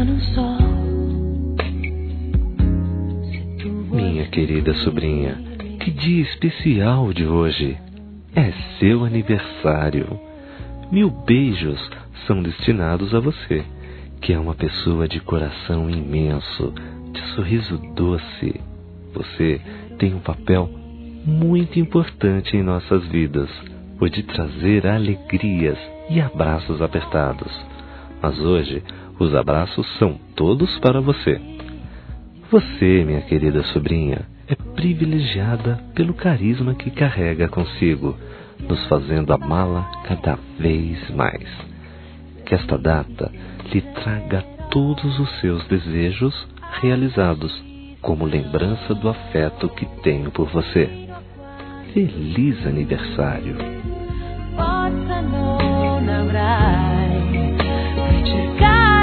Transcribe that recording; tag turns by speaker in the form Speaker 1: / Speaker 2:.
Speaker 1: Minha querida sobrinha, que dia especial de hoje! É seu aniversário. 1000 beijos são destinados a você, que é uma pessoa de coração imenso, de sorriso doce. Você tem um papel muito importante em nossas vidas, o de trazer alegrias e abraços apertados. Mas hoje, os abraços são todos para você. Você, minha querida sobrinha, é privilegiada pelo carisma que carrega consigo, nos fazendo amá-la cada vez mais. Que esta data lhe traga todos os seus desejos realizados, como lembrança do afeto que tenho por você. Feliz aniversário!
Speaker 2: Forza non avrai per cercare